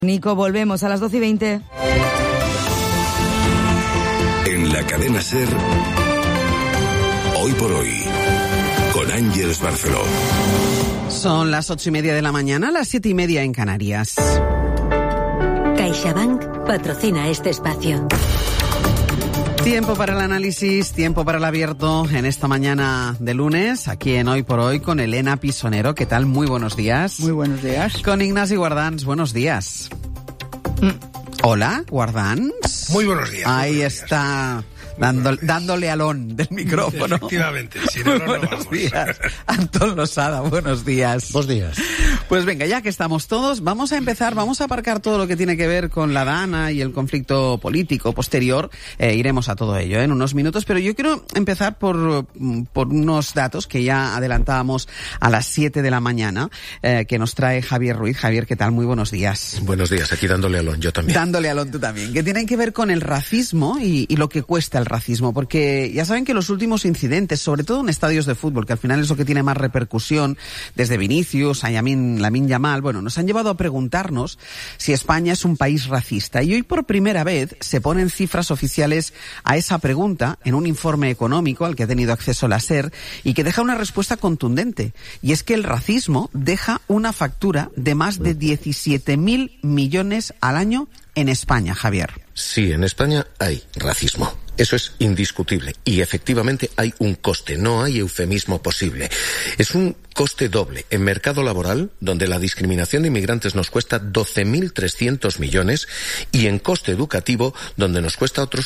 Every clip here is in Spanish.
Nico, volvemos a las 12:20. En la cadena SER, Hoy por Hoy, con Ángeles Barceló. Son las 8:30 de la mañana, las 7:30 en Canarias. CaixaBank patrocina este espacio. Tiempo para el análisis, tiempo para el abierto en esta mañana de lunes, aquí en Hoy por Hoy, con Elena Pisonero. ¿Qué tal? Muy buenos días. Muy buenos días. Con Ignasi Guardans. Buenos días. Hola, Guardans. Muy buenos días. Ahí buenos está. Dándole alón del micrófono. Efectivamente, si no, no buenos vamos. días, Antón Losada, buenos días. Buenos días. Pues venga, ya que estamos todos, vamos a empezar, vamos a aparcar todo lo que tiene que ver con la Dana y el conflicto político posterior. Iremos a todo ello en unos minutos, pero yo quiero empezar por unos datos que ya adelantábamos a las 7 de la mañana, que nos trae Javier Ruiz. Javier, ¿qué tal? Muy buenos días. Buenos días, aquí dándole alón, yo también. Dándole alón tú también, que tienen que ver con el racismo y lo que cuesta el racismo, porque ya saben que los últimos incidentes, sobre todo en estadios de fútbol, que al final es lo que tiene más repercusión, desde Vinicius a Lamine Yamal, bueno, nos han llevado a preguntarnos si España es un país racista. Y hoy por primera vez se ponen cifras oficiales a esa pregunta en un informe económico al que ha tenido acceso la SER y que deja una respuesta contundente. Y es que el racismo deja una factura de más de 17.000 millones al año en España, Javier. Sí, en España hay racismo. Eso es indiscutible. Y efectivamente hay un coste. No hay eufemismo posible. Es un coste doble. En mercado laboral, donde la discriminación de inmigrantes nos cuesta 12.300 millones, y en coste educativo, donde nos cuesta otros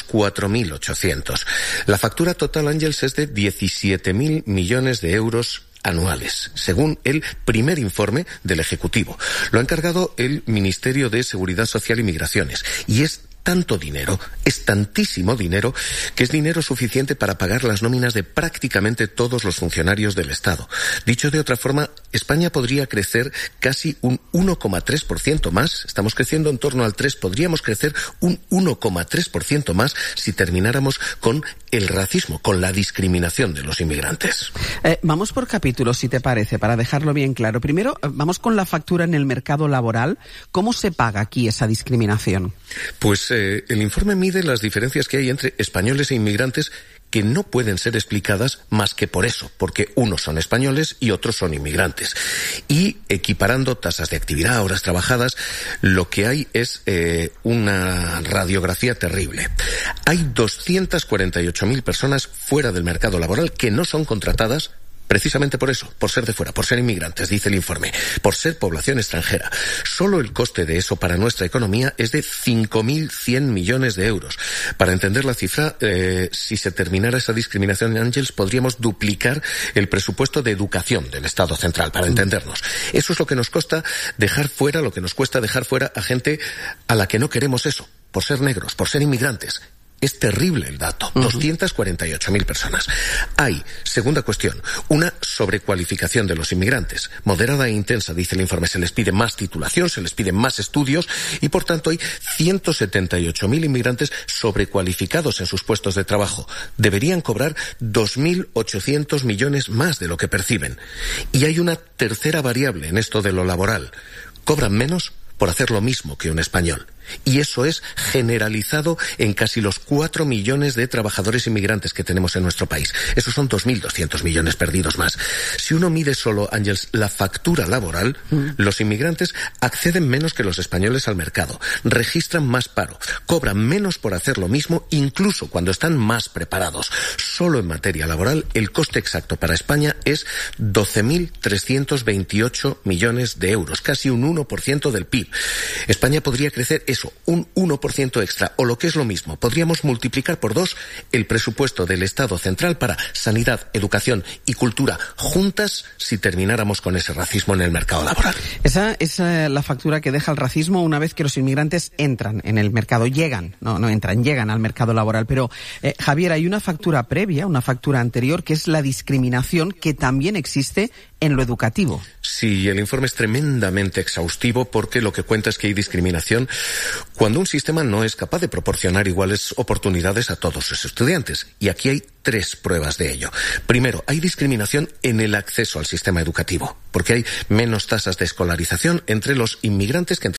4.800. La factura total, Ángels, es de 17.000 millones de euros anuales, según el primer informe del Ejecutivo. Lo ha encargado el Ministerio de Seguridad Social y Migraciones. Y es tanto dinero, es tantísimo dinero, que es dinero suficiente para pagar las nóminas de prácticamente todos los funcionarios del Estado. Dicho de otra forma, España podría crecer casi un 1,3% más. Estamos creciendo en torno al 3%. Podríamos crecer un 1,3% más si termináramos con el racismo, con la discriminación de los inmigrantes. Vamos por capítulos, si te parece, para dejarlo bien claro. Primero, vamos con la factura en el mercado laboral. ¿Cómo se paga aquí esa discriminación? Pues el informe mide las diferencias que hay entre españoles e inmigrantes, que no pueden ser explicadas más que por eso, porque unos son españoles y otros son inmigrantes. Y equiparando tasas de actividad, horas trabajadas, lo que hay es una radiografía terrible. Hay 248.000 personas fuera del mercado laboral que no son contratadas precisamente por eso, por ser de fuera, por ser inmigrantes, dice el informe, por ser población extranjera. Solo el coste de eso para nuestra economía es de 5.100 millones de euros. Para entender la cifra, si se terminara esa discriminación, Ángels, podríamos duplicar el presupuesto de educación del Estado central, para entendernos. Eso es lo que nos cuesta dejar fuera, lo que nos cuesta dejar fuera a gente a la que no queremos eso, por ser negros, por ser inmigrantes. Es terrible el dato. 248.000 personas. Hay, segunda cuestión, una sobrecualificación de los inmigrantes. Moderada e intensa, dice el informe. Se les pide más titulación, se les piden más estudios y, por tanto, hay 178.000 inmigrantes sobrecualificados en sus puestos de trabajo. Deberían cobrar 2.800 millones más de lo que perciben. Y hay una tercera variable en esto de lo laboral. Cobran menos por hacer lo mismo que un español. Y eso es generalizado en casi los 4 millones de trabajadores inmigrantes que tenemos en nuestro país. Esos son 2.200 millones perdidos más. Si uno mide solo, Ángels, la factura laboral, los inmigrantes acceden menos que los españoles al mercado, registran más paro, cobran menos por hacer lo mismo, incluso cuando están más preparados. Solo en materia laboral, el coste exacto para España es 12.328 millones de euros, casi un 1% del PIB. España podría crecer eso, un 1% extra, o lo que es lo mismo, podríamos multiplicar por 2 el presupuesto del Estado central para sanidad, educación y cultura juntas si termináramos con ese racismo en el mercado laboral. Esa es la factura que deja el racismo una vez que los inmigrantes entran en el mercado, llegan al mercado laboral. Pero, Javier, hay una factura previa, una factura anterior, que es la discriminación que también existe en lo educativo. Sí, el informe es tremendamente exhaustivo porque lo que cuenta es que hay discriminación cuando un sistema no es capaz de proporcionar iguales oportunidades a todos sus estudiantes. Y aquí hay 3 pruebas de ello. Primero, hay discriminación en el acceso al sistema educativo, porque hay menos tasas de escolarización entre los inmigrantes que entre